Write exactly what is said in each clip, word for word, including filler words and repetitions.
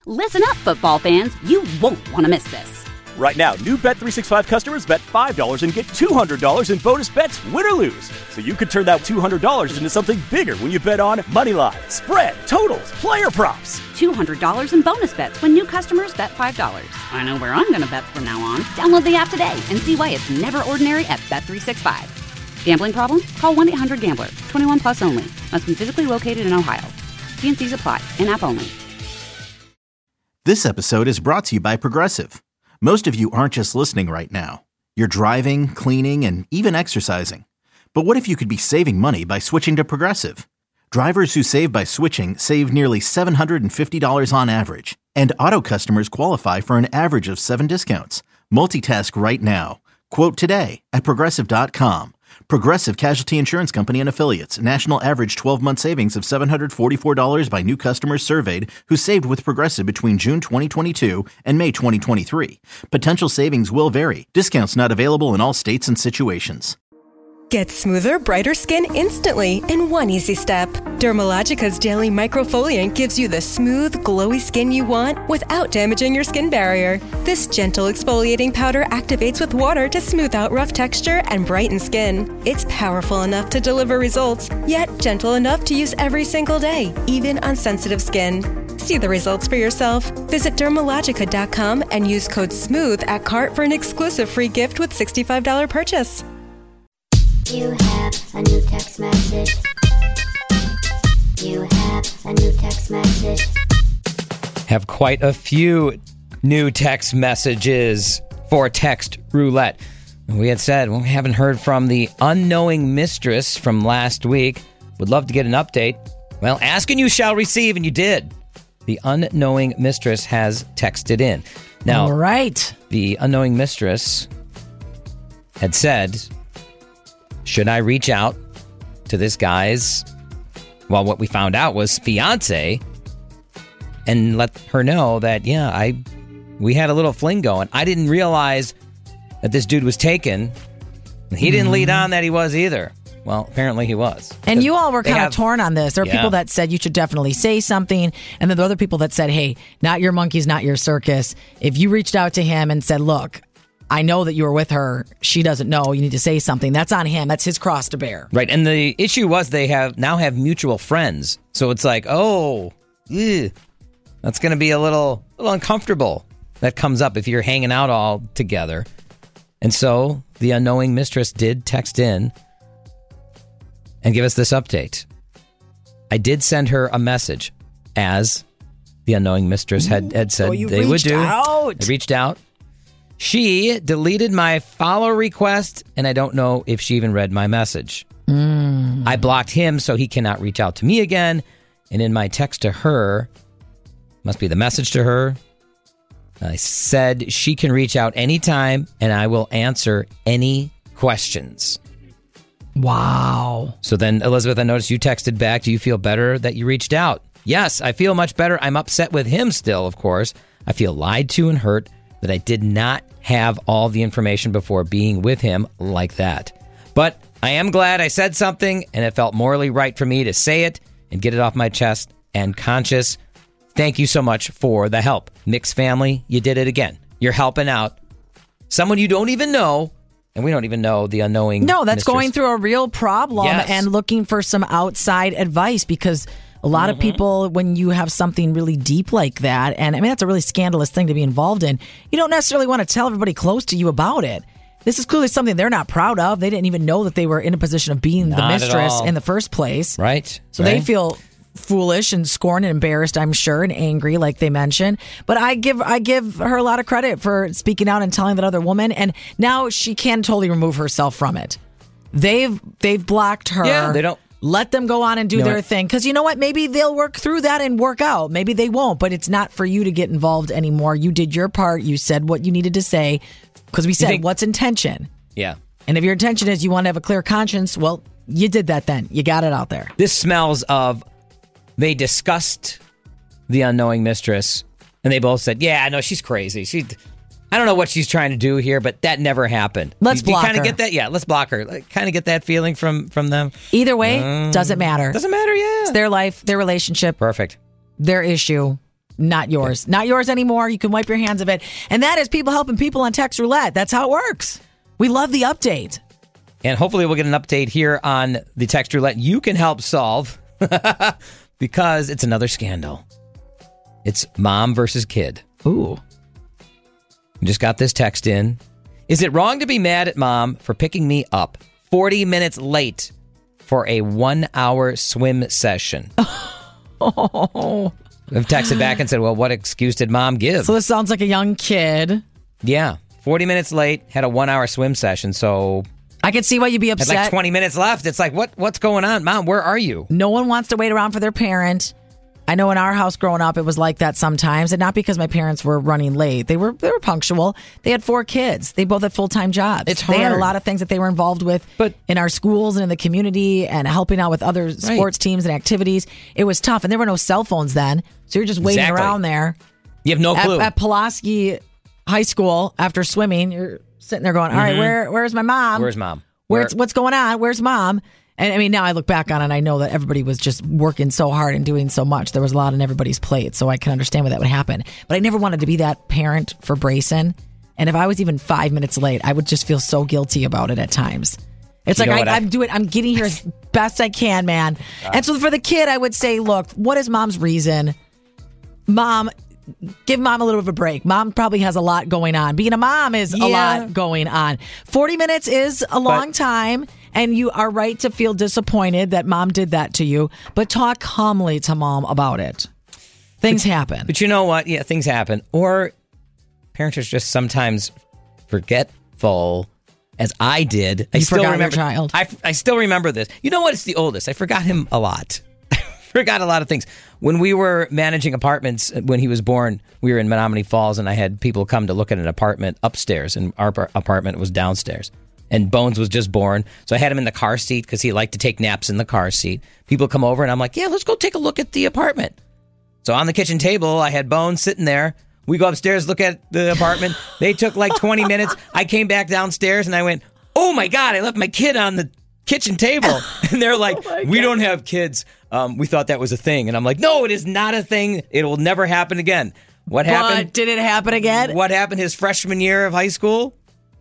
Listen up, football fans. You won't want to miss this. Right now, new Bet three sixty-five customers bet five dollars and get two hundred dollars in bonus bets, win or lose. So you could turn that two hundred dollars into something bigger when you bet on money line, spread, totals, player props. two hundred dollars in bonus bets when new customers bet five dollars. I know where I'm going to bet from now on. Download the app today and see why it's never ordinary at Bet three sixty-five. Gambling problem? Call one eight hundred gambler. twenty-one plus only. Must be physically located in Ohio. T and C's apply. In-app only. This episode is brought to you by Progressive. Most of you aren't just listening right now. You're driving, cleaning, and even exercising. But what if you could be saving money by switching to Progressive? Drivers who save by switching save nearly seven hundred fifty dollars on average. And auto customers qualify for an average of seven discounts. Multitask right now. Quote today at Progressive dot com. Progressive Casualty Insurance Company and Affiliates. National average twelve-month savings of seven hundred forty-four dollars by new customers surveyed who saved with Progressive between June twenty twenty-two and May twenty twenty-three. Potential savings will vary. Discounts not available in all states and situations. Get smoother, brighter skin instantly in one easy step. Dermalogica's Daily Microfoliant gives you the smooth, glowy skin you want without damaging your skin barrier. This gentle exfoliating powder activates with water to smooth out rough texture and brighten skin. It's powerful enough to deliver results, yet gentle enough to use every single day, even on sensitive skin. See the results for yourself. Visit Dermalogica dot com and use code SMOOTH at cart for an exclusive free gift with sixty-five dollars purchase. You have a new text message. You have a new text message. Have quite a few new text messages for Text Roulette. We had said well, we haven't heard from the unknowing mistress from last week. Would love to get an update. Well, ask and you shall receive, and you did. The unknowing mistress has texted in. Now, all right. The unknowing mistress had said, should I reach out to this guy's, well, what we found out was fiance, and let her know that, yeah, I, we had a little fling going. I didn't realize that this dude was taken. He didn't mm-hmm. lead on that he was either. Well, apparently he was. And you all were kind have, of torn on this. There are yeah. people that said you should definitely say something. And then there are other people that said, hey, not your monkeys, not your circus. If you reached out to him and said, look, I know that you were with her. She doesn't know. You need to say something. That's on him. That's his cross to bear. Right. And the issue was they have now have mutual friends. So it's like, oh, ew, that's going to be a little, little uncomfortable. That comes up if you're hanging out all together. And so the unknowing mistress did text in and give us this update. I did send her a message, as the unknowing mistress had, had said oh, they would do. Out. I reached out. She deleted my follow request, and I don't know if she even read my message. Mm. I blocked him so he cannot reach out to me again. And in my text to her, must be the message to her, I said she can reach out anytime, and I will answer any questions. Wow. So then, Elizabeth, I noticed you texted back. Do you feel better that you reached out? Yes, I feel much better. I'm upset with him still, of course. I feel lied to and hurt that I did not have all the information before being with him like that. But I am glad I said something, and it felt morally right for me to say it and get it off my chest and conscious. Thank you so much for the help. Mixed family, you did it again. You're helping out someone you don't even know, and we don't even know the unknowing No, that's mistress. going through a real problem Yes. and looking for some outside advice, because a lot mm-hmm. of people, when you have something really deep like that, and I mean, that's a really scandalous thing to be involved in, you don't necessarily want to tell everybody close to you about it. This is clearly something they're not proud of. They didn't even know that they were in a position of being Not the at mistress all. in the first place. Right. So right. they feel foolish and scorned and embarrassed, I'm sure, and angry, like they mentioned. But I give I give her a lot of credit for speaking out and telling that other woman, and now she can totally remove herself from it. They've they've blocked her. Yeah, they don't. Let them go on and do You know their what? thing. Because you know what? Maybe they'll work through that and work out. Maybe they won't. But it's not for you to get involved anymore. You did your part. You said what you needed to say. Because we said, think- what's intention? Yeah. And if your intention is you want to have a clear conscience, well, you did that then. You got it out there. This smells of they discussed the unknowing mistress, and they both said, yeah, I know she's crazy. She, I don't know what she's trying to do here, but that never happened. Let's you, block you kind her. of get that? Yeah, let's block her. Like, kind of get that feeling from, from them. Either way, Um, doesn't matter. Doesn't matter, yeah. It's their life, their relationship, Perfect. their issue. not yours. Not yours anymore. You can wipe your hands of it. And that is people helping people on Text Roulette. That's how it works. We love the update. And hopefully we'll get an update here on the Text Roulette you can help solve because it's another scandal. It's mom versus kid. Ooh. We just got this text in. Is it wrong to be mad at mom for picking me up forty minutes late for a one-hour swim session? Oh. I've texted back and said, well, what excuse did mom give? So this sounds like a young kid. Yeah. forty minutes late, had a one-hour swim session, so... I could see why you'd be upset. Had like twenty minutes left. It's like, what? what's going on? Mom, where are you? No one wants to wait around for their parent. I know in our house growing up, it was like that sometimes, and not because my parents were running late. They were they were punctual. They had four kids. They both had full-time jobs. It's hard. They had a lot of things that they were involved with but, in our schools and in the community and helping out with other right. sports teams and activities. It was tough, and there were no cell phones then, so you're just waiting exactly. around there. You have no at, clue. At Pulaski High School, after swimming, you're sitting there going, all right, mm-hmm. where where's my mom? Where's mom? Where's, what's going on? Where's mom? And I mean, now I look back on it and I know that everybody was just working so hard and doing so much. There was a lot on everybody's plate, so I can understand why that would happen. But I never wanted to be that parent for Brayson. And if I was even five minutes late, I would just feel so guilty about it at times. It's you like I, I, I'm doing, I'm getting here as best I can, man. Uh, and so for the kid, I would say, look, what is mom's reason? Mom, give mom a little bit of a break. Mom probably has a lot going on. Being a mom is yeah. a lot going on. forty minutes is a long but, time, and you are right to feel disappointed that mom did that to you, but talk calmly to mom about it. Things but, happen. But you know what? Yeah, things happen. Or parents are just sometimes forgetful, as I did. I you still forgot remember, your child. I, I still remember this. You know what? It's the oldest. I forgot him a lot. Forgot a lot of things. When we were managing apartments, when he was born, we were in Menominee Falls, and I had people come to look at an apartment upstairs, and our apartment was downstairs. And Bones was just born, so I had him in the car seat because he liked to take naps in the car seat. People come over, and I'm like, yeah, let's go take a look at the apartment. So on the kitchen table, I had Bones sitting there. We go upstairs, look at the apartment. They took like twenty minutes. I came back downstairs, and I went, oh, my God, I left my kid on the kitchen table. And they're like, oh we don't have kids. Um, we thought that was a thing. And I'm like, no, it is not a thing. It will never happen again. What happened? But did it happen again? What happened his freshman year of high school?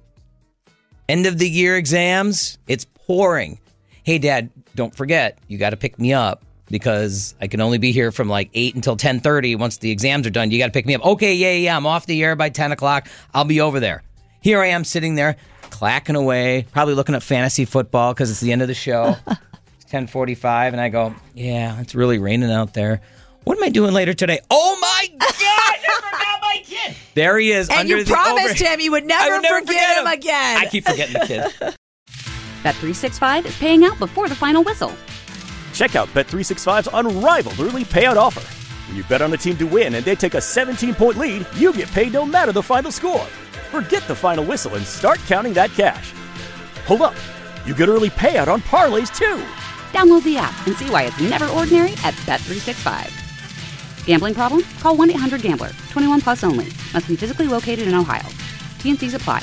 End of the year exams. It's pouring. Hey, Dad, don't forget, you got to pick me up because I can only be here from like eight until ten thirty. Once the exams are done, you got to pick me up. Okay, yeah, yeah, I'm off the air by ten o'clock. I'll be over there. Here I am sitting there, clacking away, probably looking at fantasy football because it's the end of the show. ten forty-five, and I go, yeah, it's really raining out there. What am I doing later today? Oh, my God, I forgot my kid. There he is. And under you the promised over- him you would never, would never forget, forget him. him again. I keep forgetting the kid. Bet three sixty-five is paying out before the final whistle. Check out Bet three sixty-five's unrivaled early payout offer. When you bet on a team to win and they take a seventeen-point lead, you get paid no matter the final score. Forget the final whistle and start counting that cash. Hold up. You get early payout on parlays, too. Download the app and see why it's never ordinary at Bet three sixty-five. Gambling problem? Call one eight hundred gambler. twenty-one plus only. Must be physically located in Ohio. T N Cs apply.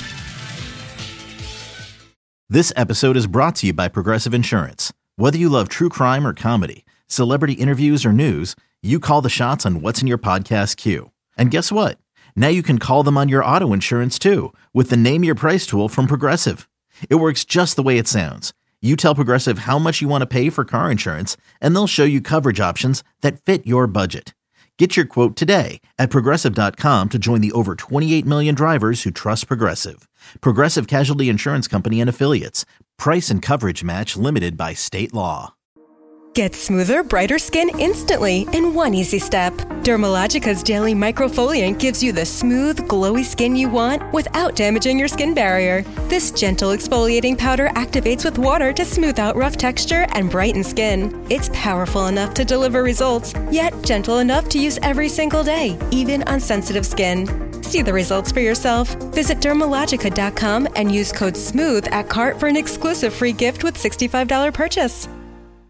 This episode is brought to you by Progressive Insurance. Whether you love true crime or comedy, celebrity interviews or news, you call the shots on what's in your podcast queue. And guess what? Now you can call them on your auto insurance too with the Name Your Price tool from Progressive. It works just the way it sounds. You tell Progressive how much you want to pay for car insurance, and they'll show you coverage options that fit your budget. Get your quote today at Progressive dot com to join the over twenty-eight million drivers who trust Progressive. Progressive Casualty Insurance Company and Affiliates. Price and coverage match limited by state law. Get smoother, brighter skin instantly in one easy step. Dermalogica's Daily Microfoliant gives you the smooth, glowy skin you want without damaging your skin barrier. This gentle exfoliating powder activates with water to smooth out rough texture and brighten skin. It's powerful enough to deliver results, yet gentle enough to use every single day, even on sensitive skin. See the results for yourself. Visit Dermalogica dot com and use code SMOOTH at cart for an exclusive free gift with sixty-five dollars purchase.